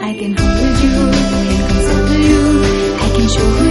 I can hold you and console you. I can show